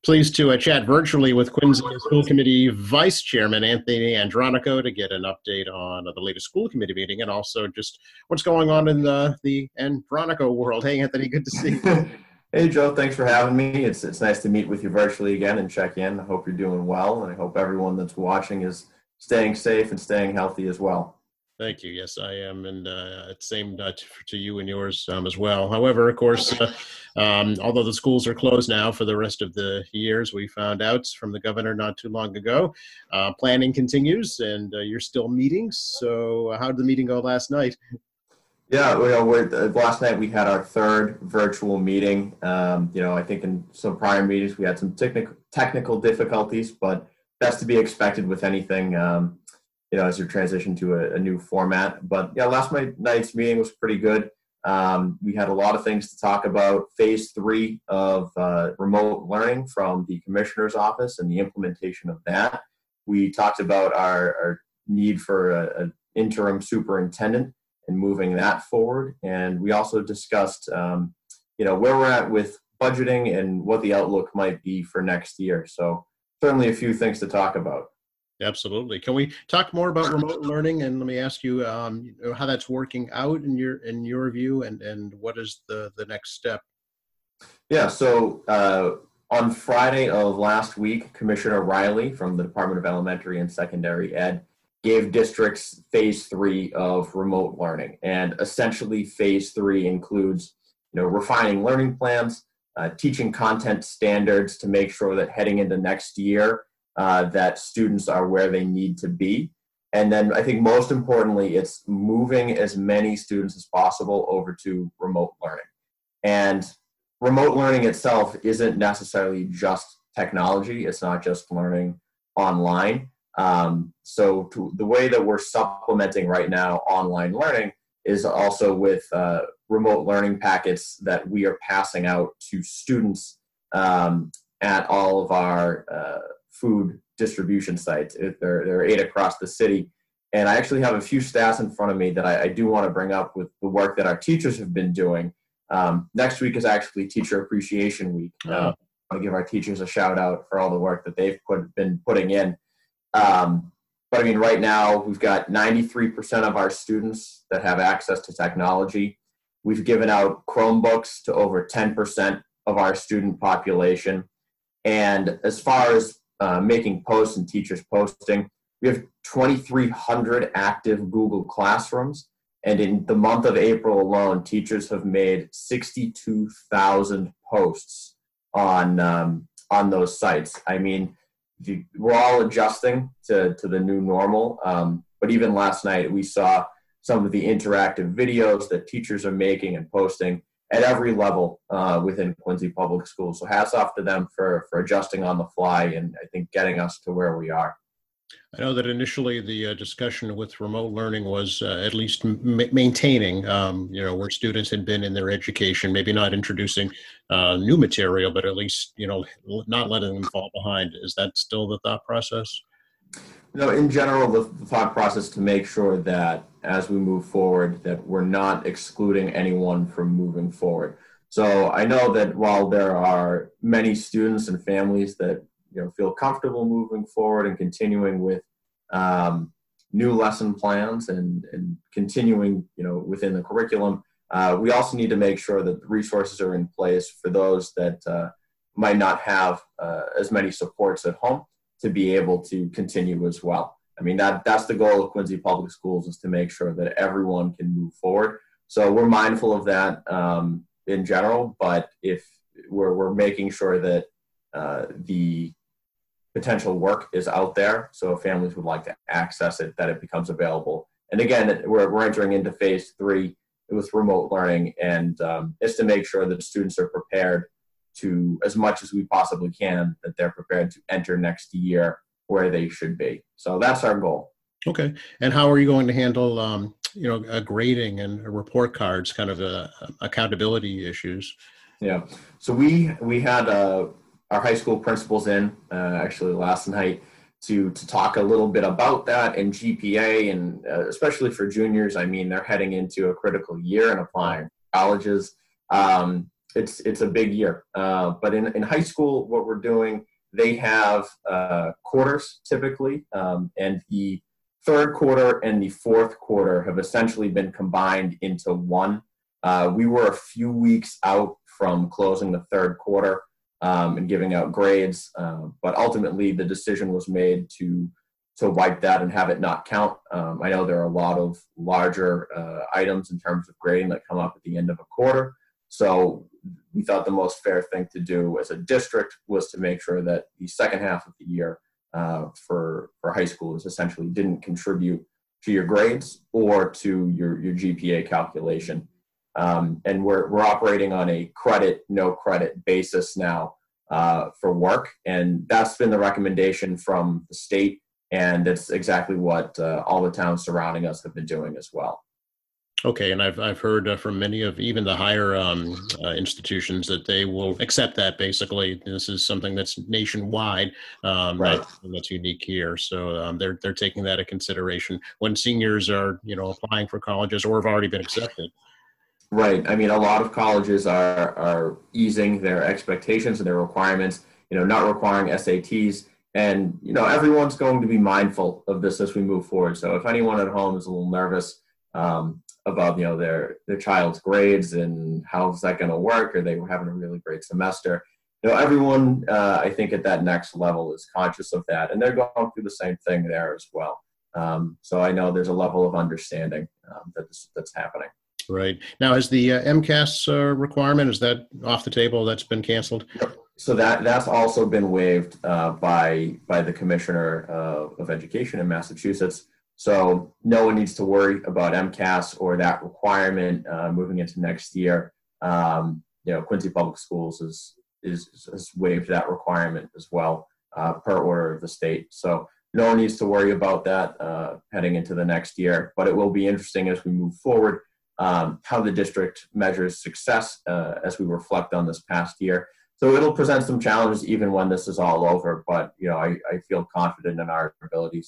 Pleased to chat virtually with Quincy School Committee Vice Chairman Anthony Andronico to get an update on the latest school committee meeting and also just what's going on in the Andronico world. Hey, Anthony, good to see you. Hey, Joe, thanks for having me. It's nice to meet with you virtually again and check in. I hope you're doing well, and I hope everyone that's watching is staying safe and staying healthy as well. Thank you. Yes, I am, and same to you and yours as well. However, of course, although the schools are closed now for the rest of the years, we found out from the governor not too long ago. Planning continues, and you're still meeting. So, how did the meeting go last night? Yeah, last night we had our third virtual meeting. I think in some prior meetings we had some technical difficulties, but that's to be expected with anything. As you transition to a new format. But yeah, last night's meeting was pretty good. We had a lot of things to talk about. Phase 3 of remote learning from the commissioner's office and the implementation of that. We talked about our need for an interim superintendent and moving that forward. And we also discussed, where we're at with budgeting and what the outlook might be for next year. So certainly a few things to talk about. Absolutely. Can we talk more about remote learning? And let me ask you, how that's working out in your view, and what is the next step? Yeah. So on Friday of last week, Commissioner Riley from the Department of Elementary and Secondary Ed gave districts phase 3 of remote learning, and essentially phase 3 includes, refining learning plans, teaching content standards to make sure that heading into next year, that students are where they need to be. And then I think most importantly, it's moving as many students as possible over to remote learning. And remote learning itself isn't necessarily just technology. It's not just learning online. So the way that we're supplementing right now online learning is also with remote learning packets that we are passing out to students at all of our food distribution sites. There are 8 across the city. And I actually have a few stats in front of me that I do want to bring up with the work that our teachers have been doing. Next week is actually Teacher Appreciation Week. I want to give our teachers a shout out for all the work that they've been putting in. But I mean, right now we've got 93% of our students that have access to technology. We've given out Chromebooks to over 10% of our student population. And as far as making posts and teachers posting, we have 2,300 active Google Classrooms. And in the month of April alone, teachers have made 62,000 posts on those sites. I mean, we're all adjusting to the new normal. But even last night, we saw some of the interactive videos that teachers are making and posting at every level within Quincy Public Schools. So hats off to them for adjusting on the fly and I think getting us to where we are. I know that initially the discussion with remote learning was at least maintaining, where students had been in their education, maybe not introducing new material, but at least, not letting them fall behind. Is that still the thought process? In general, the thought process to make sure that as we move forward, that we're not excluding anyone from moving forward. So I know that while there are many students and families that feel comfortable moving forward and continuing with new lesson plans and continuing within the curriculum, we also need to make sure that the resources are in place for those that might not have as many supports at home to be able to continue as well. I mean, that's the goal of Quincy Public Schools, is to make sure that everyone can move forward. So we're mindful of that in general, but if we're making sure that the potential work is out there, so if families would like to access it, that it becomes available. And again, we're entering into phase 3 with remote learning, and it's to make sure that students are prepared to, as much as we possibly can, that they're prepared to enter next year where they should be. So that's our goal. Okay. And how are you going to handle, grading and report cards, kind of accountability issues? Yeah. So we had our high school principals in actually last night to talk a little bit about that and GPA, and especially for juniors. I mean, they're heading into a critical year and applying colleges. it's a big year. But in high school, what we're doing, they have quarters typically, and the third quarter and the fourth quarter have essentially been combined into one. We were a few weeks out from closing the third quarter and giving out grades, but ultimately the decision was made to wipe that and have it not count. I know there are a lot of larger items in terms of grading that come up at the end of a quarter. So we thought the most fair thing to do as a district was to make sure that the second half of the year for high schoolers essentially didn't contribute to your grades or to your GPA calculation. And we're operating on a credit, no credit basis now for work. And that's been the recommendation from the state. And it's exactly what all the towns surrounding us have been doing as well. Okay, and I've heard from many of even the higher institutions that they will accept that. Basically, this is something that's nationwide, Right. not something that's unique here. So they're taking that into consideration when seniors are applying for colleges or have already been accepted. Right. I mean, a lot of colleges are easing their expectations and their requirements. Not requiring SATs, and everyone's going to be mindful of this as we move forward. So if anyone at home is a little nervous about their child's grades and how's that going to work, or they were having a really great semester, everyone I think at that next level is conscious of that, and they're going through the same thing there as well. So I know there's a level of understanding that's happening. Right. Now, is the MCAS requirement, is that off the table? That's been canceled? So that's also been waived by the Commissioner of Education in Massachusetts. So no one needs to worry about MCAS or that requirement moving into next year. Quincy Public Schools has waived that requirement as well per order of the state. So no one needs to worry about that heading into the next year. But it will be interesting as we move forward how the district measures success as we reflect on this past year. So it'll present some challenges even when this is all over. But I feel confident in our abilities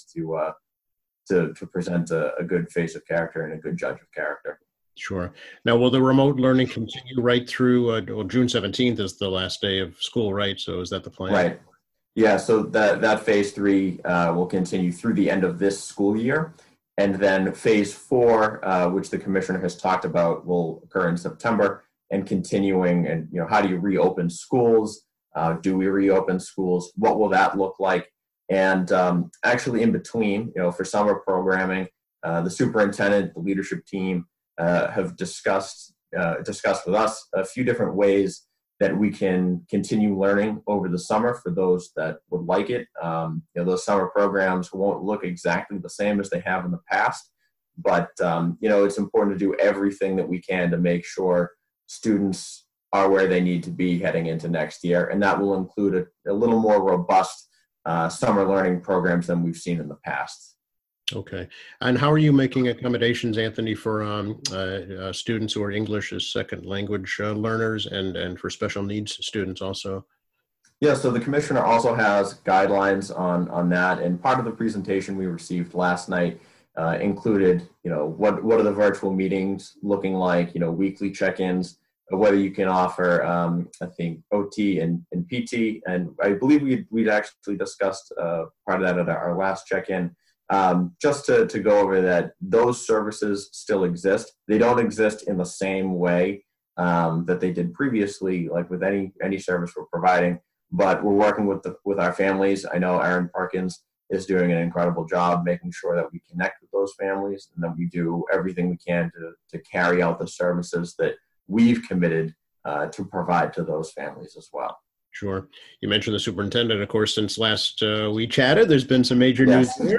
to present a good face of character and a good judge of character. Sure. Now, will the remote learning continue right through June 17th is the last day of school, right? So is that the plan? Right. Yeah, so that phase 3 will continue through the end of this school year. And then phase 4, which the commissioner has talked about, will occur in September and continuing. And, how do you reopen schools? Do we reopen schools? What will that look like? And actually in between, for summer programming, the superintendent, the leadership team have discussed with us a few different ways that we can continue learning over the summer for those that would like it. Those summer programs won't look exactly the same as they have in the past, but it's important to do everything that we can to make sure students are where they need to be heading into next year, and that will include a little more robust summer learning programs than we've seen in the past. Okay. And how are you making accommodations, Anthony, for students who are English as second language learners and for special needs students also? Yeah, so the commissioner also has guidelines on that. And part of the presentation we received last night included, what are the virtual meetings looking like, weekly check-ins, whether you can offer, I think, OT and PT. And I believe we'd actually discussed part of that at our last check-in. Just to go over that, those services still exist. They don't exist in the same way that they did previously, like with any service we're providing. But we're working with our families. I know Erin Parkins is doing an incredible job making sure that we connect with those families, and that we do everything we can to carry out the services that we've committed to provide to those families as well. Sure. You mentioned the superintendent, of course, since last we chatted, there's been some major news here.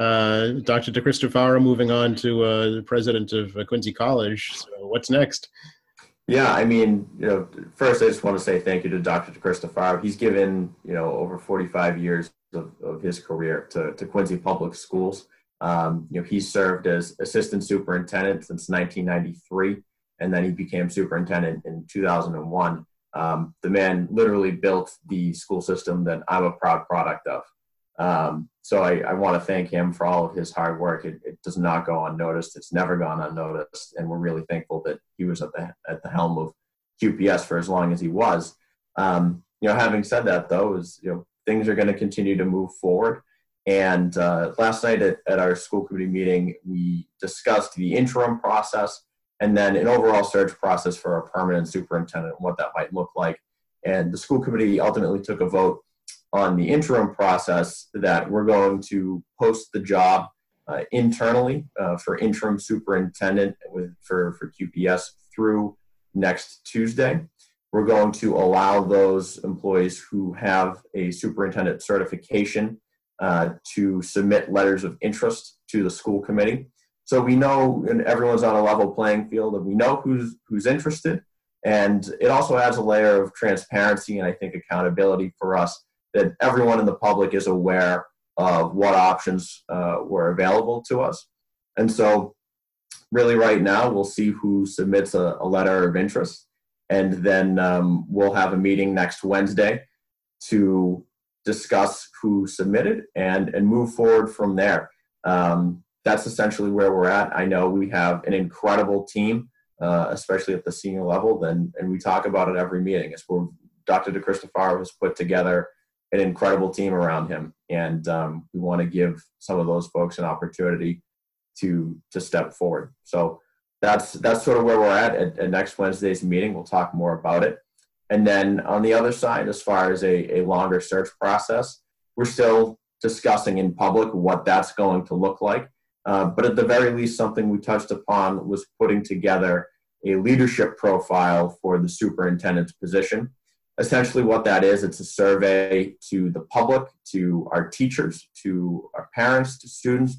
Dr. DeCristofaro moving on to the president of Quincy College. So what's next? Yeah, I mean, first I just want to say thank you to Dr. DeCristofaro. He's given, over 45 years of his career to Quincy Public Schools. He served as assistant superintendent since 1993, and then he became superintendent in 2001. The man literally built the school system that I'm a proud product of. So I want to thank him for all of his hard work. It does not go unnoticed. It's never gone unnoticed. And we're really thankful that he was at the helm of QPS for as long as he was. Having said that, though, things are going to continue to move forward. And last night at our school committee meeting, we discussed the interim process and then an overall search process for a permanent superintendent and what that might look like. And the school committee ultimately took a vote on the interim process that we're going to post the job internally for interim superintendent for QPS through next Tuesday. We're going to allow those employees who have a superintendent certification to submit letters of interest to the school committee. So we know, and everyone's on a level playing field, and we know who's interested. And it also adds a layer of transparency and I think accountability for us, that everyone in the public is aware of what options were available to us. And so really right now, we'll see who submits a letter of interest. And then we'll have a meeting next Wednesday to discuss who submitted and move forward from there. That's essentially where we're at. I know we have an incredible team, especially at the senior level, and we talk about it every meeting. It's where Dr. DeCristofaro has put together an incredible team around him, and we want to give some of those folks an opportunity to step forward. So that's sort of where we're at next Wednesday's meeting. We'll talk more about it. And then on the other side, as far as a longer search process, we're still discussing in public what that's going to look like. But at the very least, something we touched upon was putting together a leadership profile for the superintendent's position. Essentially what that is, it's a survey to the public, to our teachers, to our parents, to students,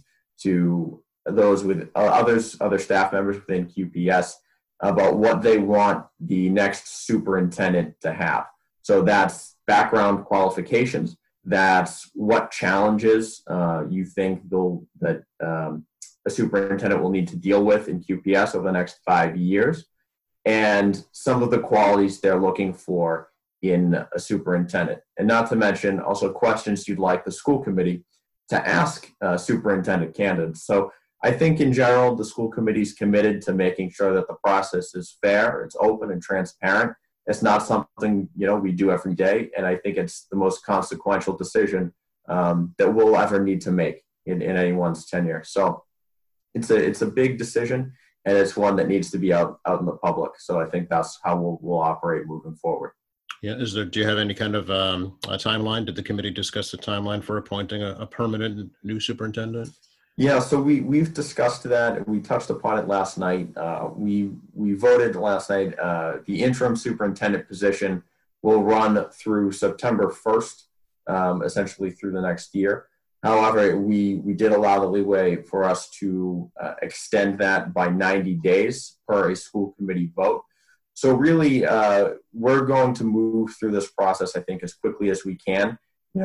to those with other staff members within QPS about what they want the next superintendent to have. So that's background qualifications. That's what challenges you think that a superintendent will need to deal with in QPS over the next 5 years, and some of the qualities they're looking for in a superintendent. And not to mention also questions you'd like the school committee to ask superintendent candidates. So I think in general, the school committee is committed to making sure that the process is fair, it's open and transparent. It's not something we do every day, and I think it's the most consequential decision that we'll ever need to make in anyone's tenure. So it's a big decision, and it's one that needs to be out in the public. So I think that's how we'll operate moving forward. Yeah, do you have any kind of a timeline? Did the committee discuss the timeline for appointing a permanent new superintendent? Yeah, so we've discussed that. We touched upon it last night. We voted last night. The interim superintendent position will run through September 1st, essentially through the next year. However, we did allow the leeway for us to extend that by 90 days per a school committee vote. So really, we're going to move through this process, I think, as quickly as we can.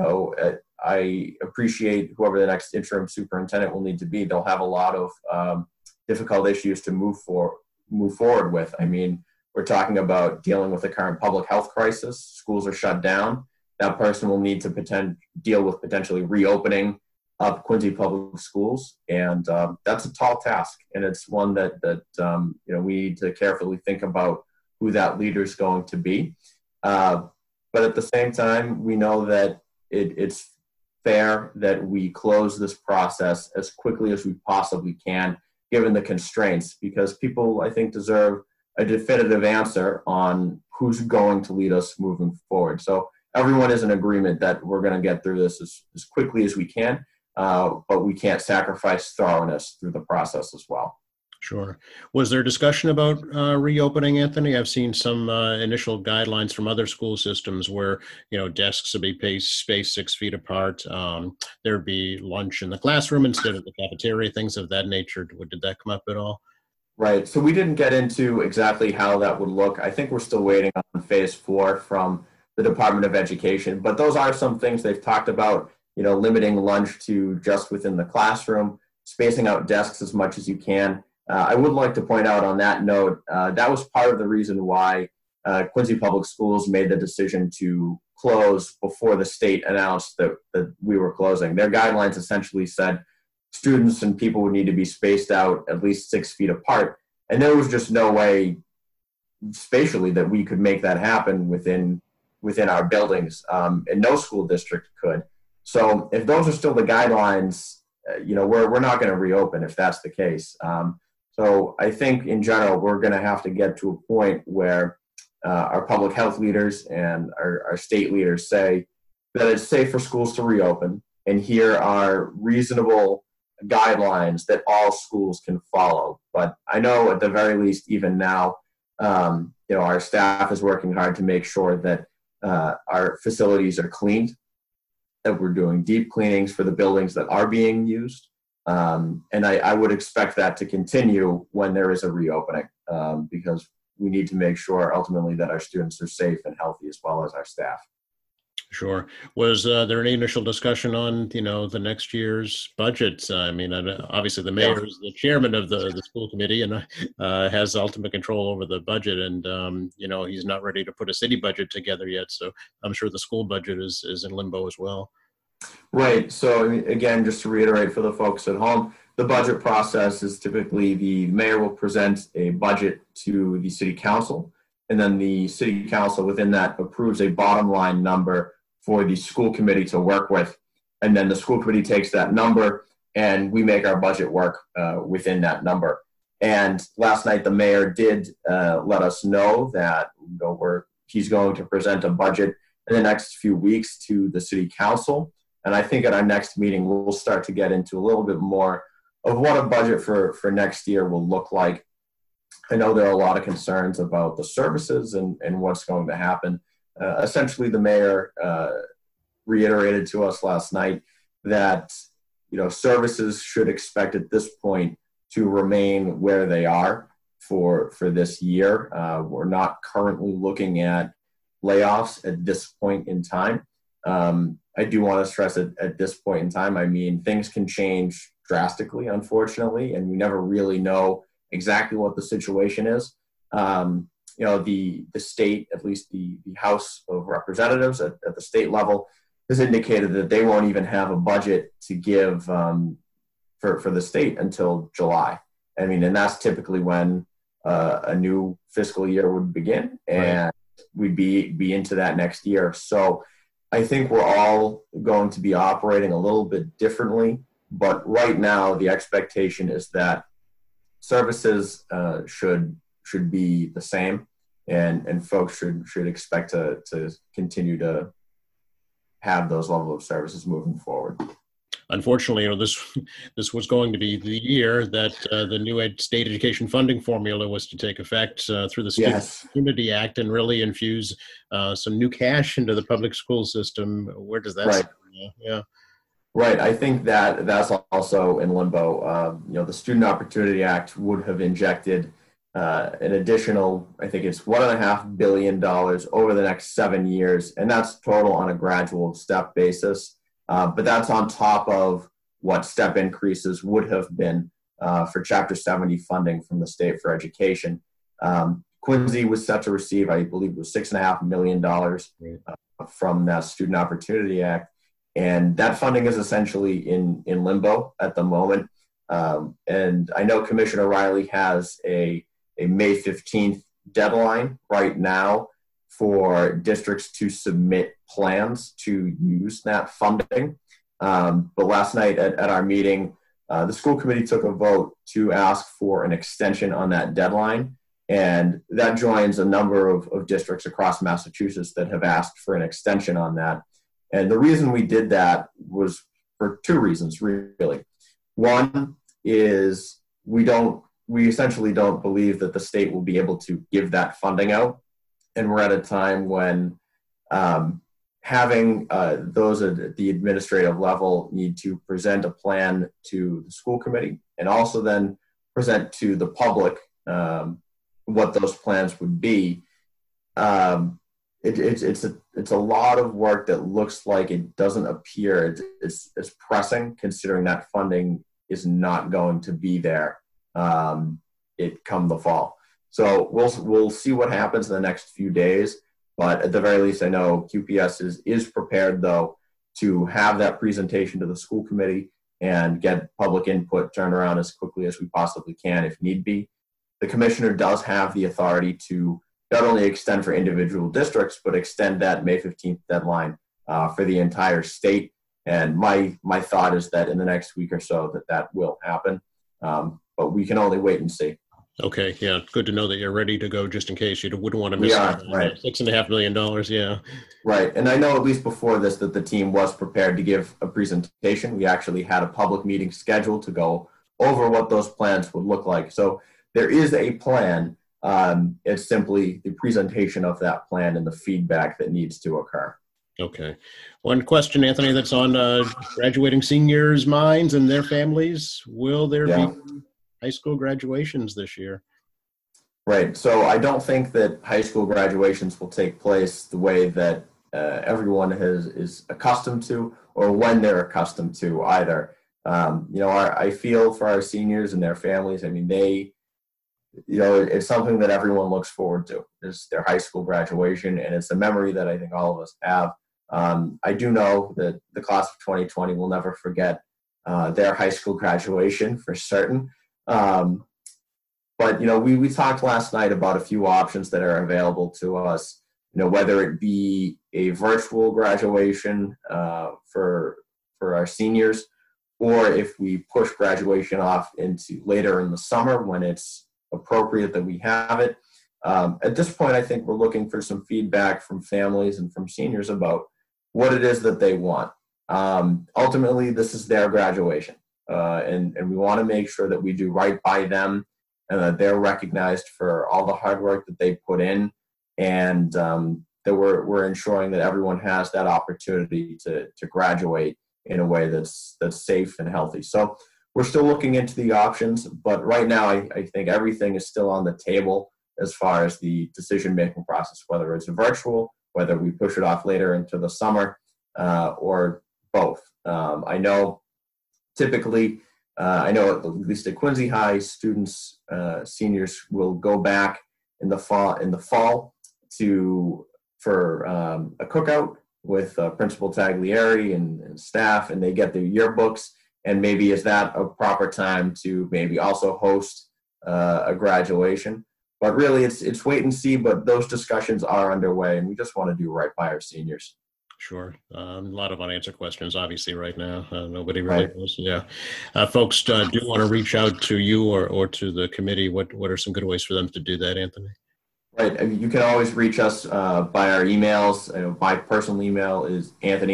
I appreciate whoever the next interim superintendent will need to be. They'll have a lot of difficult issues to move forward with. I mean, we're talking about dealing with the current public health crisis. Schools are shut down. That person will need to deal with potentially reopening up Quincy Public Schools, and that's a tall task. And it's one that we need to carefully think about who that leader is going to be. But at the same time, we know that it's fair that we close this process as quickly as we possibly can, given the constraints, because people, I think, deserve a definitive answer on who's going to lead us moving forward. So everyone is in agreement that we're going to get through this as quickly as we can, but we can't sacrifice thoroughness through the process as well. Sure. Was there discussion about reopening, Anthony? I've seen some initial guidelines from other school systems where, desks would be spaced 6 feet apart. There'd be lunch in the classroom instead of the cafeteria, things of that nature. Did that come up at all? Right. So we didn't get into exactly how that would look. I think we're still waiting on phase 4 from the Department of Education, but those are some things they've talked about, limiting lunch to just within the classroom, spacing out desks as much as you can. I would like to point out on that note, that was part of the reason why Quincy Public Schools made the decision to close before the state announced that we were closing. Their guidelines essentially said students and people would need to be spaced out at least 6 feet apart. And there was just no way spatially that we could make that happen within our buildings, and no school district could. So if those are still the guidelines, we're not going to reopen if that's the case. So I think in general, we're going to have to get to a point where our public health leaders and our state leaders say that it's safe for schools to reopen, and here are reasonable guidelines that all schools can follow. But I know at the very least, even now, our staff is working hard to make sure that our facilities are cleaned, that we're doing deep cleanings for the buildings that are being used. And I would expect that to continue when there is a reopening, because we need to make sure ultimately that our students are safe and healthy as well as our staff. Sure. Was there any initial discussion on, the next year's budget? I mean, obviously the mayor is the chairman of the school committee and has ultimate control over the budget. And, he's not ready to put a city budget together yet. So I'm sure the school budget is in limbo as well. Right. So again, just to reiterate for the folks at home, the budget process is typically the mayor will present a budget to the city council, and then the city council within that approves a bottom line number for the school committee to work with. And then the school committee takes that number and we make our budget work within that number. And last night, the mayor did let us know that he's going to present a budget in the next few weeks to the city council. And I think at our next meeting, we'll start to get into a little bit more of what a budget for next year will look like. I know there are a lot of concerns about the services and what's going to happen. Essentially, the mayor reiterated to us last night that services should expect at this point to remain where they are for this year. We're not currently looking at layoffs at this point in time. I do want to stress at this point in time, I mean, things can change drastically, unfortunately, and we never really know exactly what the situation is. The state, at least the House of Representatives at the state level, has indicated that they won't even have a budget to give for the state until July. I mean, and that's typically when a new fiscal year would begin, and we'd be into that next year. So I think we're all going to be operating a little bit differently, but right now the expectation is that services should be the same, and folks should expect to continue to have those level of services moving forward. Unfortunately, this was going to be the year that the new state education funding formula was to take effect through the Student Opportunity Act and really infuse some new cash into the public school system. Where does that stand? Yeah. Right. I think that's also in limbo. The Student Opportunity Act would have injected an additional, I think it's $1.5 billion over the next 7 years, and that's total on a gradual step basis. But that's on top of what step increases would have been for Chapter 70 funding from the state for education. Quincy was set to receive, I believe it was $6.5 million from that Student Opportunity Act. And that funding is essentially in limbo at the moment. And I know Commissioner Riley has a May 15th deadline right now for districts to submit plans to use that funding. But last night at our meeting, the school committee took a vote to ask for an extension on that deadline. And that joins a number of districts across Massachusetts that have asked for an extension on that. And the reason we did that was for two reasons, really. One is we essentially don't believe that the state will be able to give that funding out. And we're at a time when having those at the administrative level need to present a plan to the school committee and also then present to the public what those plans would be. It's a lot of work that looks like it doesn't appear it's pressing, considering that funding is not going to be there come the fall. So we'll see what happens in the next few days. But at the very least, I know QPS is prepared, though, to have that presentation to the school committee and get public input turned around as quickly as we possibly can if need be. The commissioner does have the authority to not only extend for individual districts, but extend that May 15th deadline for the entire state. And my thought is that in the next week or so that will happen. But we can only wait and see. Okay, yeah, good to know that you're ready to go just in case. You wouldn't want to miss right. $6.5 million, yeah. Right, and I know at least before this that the team was prepared to give a presentation. We actually had a public meeting scheduled to go over what those plans would look like. So there is a plan. It's simply the presentation of that plan and the feedback that needs to occur. Okay. One question, Anthony, that's on graduating seniors' minds and their families. Will there be high school graduations this year? Right. So I don't think that high school graduations will take place the way that everyone is accustomed to, or when they're accustomed to either. I feel for our seniors and their families. I mean, it's something that everyone looks forward to, is their high school graduation, and it's a memory that I think all of us have. I do know that the class of 2020 will never forget their high school graduation for certain. But we talked last night about a few options that are available to us. Whether it be a virtual graduation for our seniors, or if we push graduation off into later in the summer when it's appropriate that we have it. At this point, I think we're looking for some feedback from families and from seniors about what it is that they want. Ultimately, this is their graduation, and we want to make sure that we do right by them and that they're recognized for all the hard work that they put in, and that we're ensuring that everyone has that opportunity to graduate in a way that's safe and healthy. So we're still looking into the options, but right now I think everything is still on the table as far as the decision-making process, whether it's virtual, whether we push it off later into the summer, or both. I know typically, at least at Quincy High, students, seniors will go back in the fall for a cookout with Principal Taglieri and staff, and they get their yearbooks. And maybe is that a proper time to maybe also host a graduation? But really, it's wait and see. But those discussions are underway, and we just want to do right by our seniors. Sure. A lot of unanswered questions, obviously, right now. Nobody really knows. Yeah. Folks do want to reach out to you or to the committee. What are some good ways for them to do that, Anthony? Right. You can always reach us by our emails. My personal email is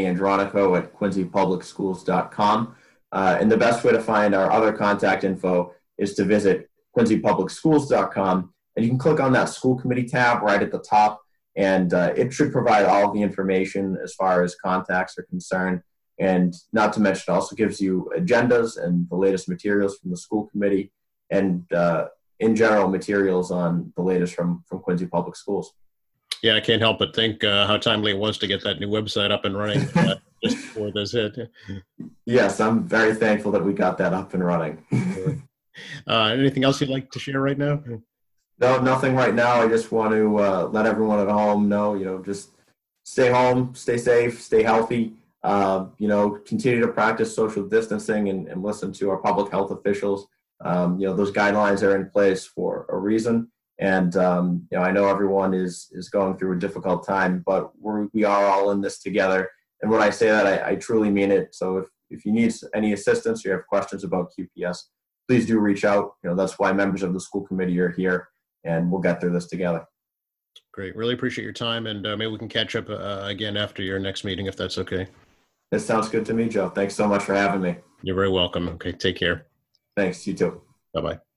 anthonyandronico@quincypublicschools.com. And the best way to find our other contact info is to visit quincypublicschools.com. And you can click on that school committee tab right at the top. And it should provide all of the information as far as contacts are concerned. And not to mention, it also gives you agendas and the latest materials from the school committee, and in general, materials on the latest from Quincy Public Schools. Yeah, I can't help but think how timely it was to get that new website up and running just before this hit. Yes, I'm very thankful that we got that up and running. Anything else you'd like to share right now? No, nothing right now. I just want to let everyone at home know, just stay home, stay safe, stay healthy, continue to practice social distancing and listen to our public health officials. Those guidelines are in place for a reason. And, I know everyone is going through a difficult time, but we are all in this together. And when I say that, I truly mean it. So if you need any assistance or you have questions about QPS, please do reach out. That's why members of the school committee are here, and we'll get through this together. Great. Really appreciate your time. And maybe we can catch up again after your next meeting, if that's okay. That sounds good to me, Joe. Thanks so much for having me. You're very welcome. Okay. Take care. Thanks. You too. Bye-bye.